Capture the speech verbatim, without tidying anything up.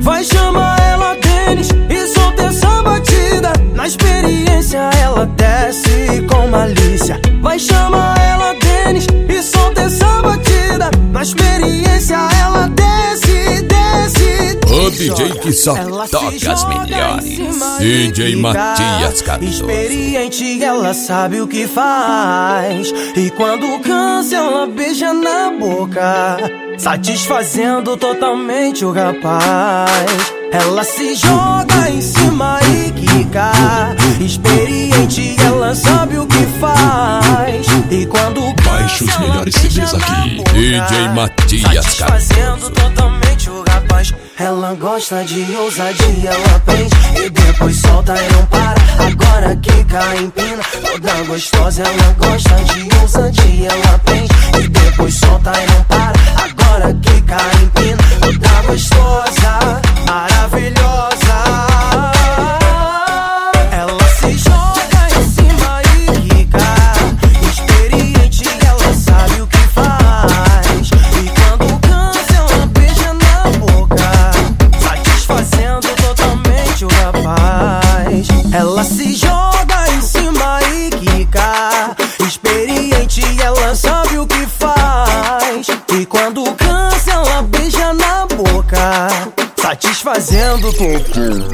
Vai chamar ela Denis e solta essa batida. Na experiência ela desce com malícia. Vai chamar ela Denis e solta essa batida. Na experiência ela desce, desce. O D J que só ela toca as melhores, D J Matias Cardoso. Experiente, ela sabe o que faz. E quando cansa ela beija na boca, satisfazendo totalmente o rapaz. Ela se joga em cima e quica. Experiente, ela sabe o que faz. E quando baixa os melhores C Ds aqui, D J Matias Cardoso. Satisfazendo totalmente o rapaz. Ela gosta de ousadia, ela prende e depois solta e não para. Agora quica, empina, toda gostosa. Ela gosta de ousadia, ela prende e depois solta e não para. Agora quica, empina, toda gostosa, maravilhosa. Ela se joga em cima e quica. Experiente, ela sabe o que faz. E quando cansa ela beija na boca, satisfazendo totalmente o rapaz. Ela se joga em cima e quica. Experiente, ela sabe o que faz. E quando cansa ela beija na boca, satisfazendo totalmente